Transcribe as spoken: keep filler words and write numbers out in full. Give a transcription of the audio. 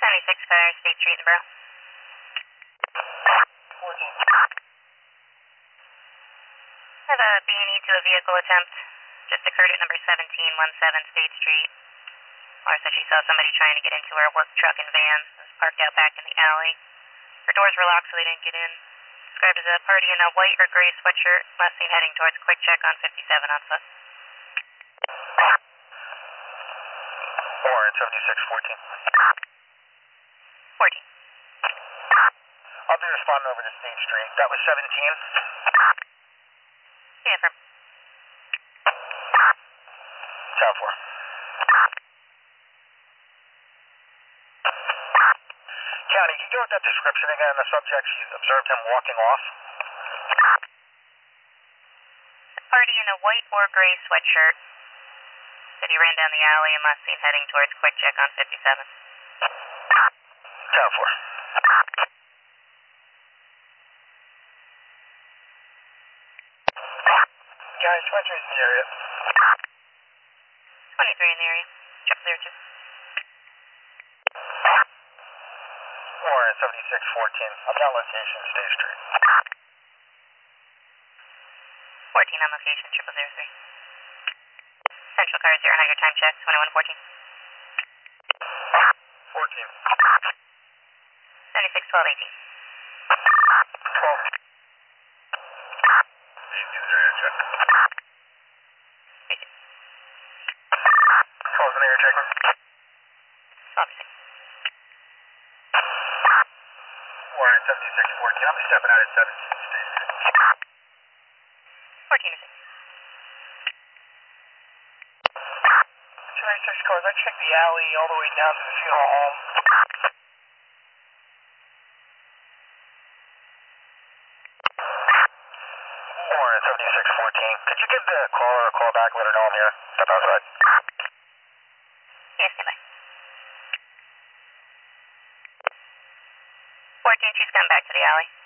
seventy-six Fire State Street in the borough. fourteen. I have a B and E to a vehicle attempt. Just occurred at number seventeen seventeen State Street. Laura said she saw somebody trying to get into her work truck and van. It was parked out back in the alley. Her doors were locked, so they didn't get in. Described as a party in a white or gray sweatshirt, last seen heading towards Quick Check on fifty-seven on foot. Warren, seventy-six fourteen. fourteen. I'll be responding over to State Street. That was seventeen. Yeah, from Town four. County, can you go with that description again? The subject, she observed him walking off. party in a white or gray sweatshirt. Said he ran down the alley and last seen heading towards Quick Check on fifty-seven. Town four. Guys, Spencer's in the area. twenty-three in the area. Triple zero two. Warren, seventy-six fourteen. I'm down location, State Street. fourteen on location, triple zero three. Central car zero hundred time check, twenty-one fourteen. fourteen. seventy-six twelve eighteen. twelve. eighteen's area check. Thank you. twelve's an area check. twelve six. Warren, seventy-six fourteen. I'm stepping out at seventeen State Street. fourteen to six. two ninety-six cars. I checked the alley all the way down to the funeral home. Warren, seventy-six fourteen. Could you give the caller a call back and let her know I'm here? Step outside. Yes, stand by. fourteen, she's come back to the alley.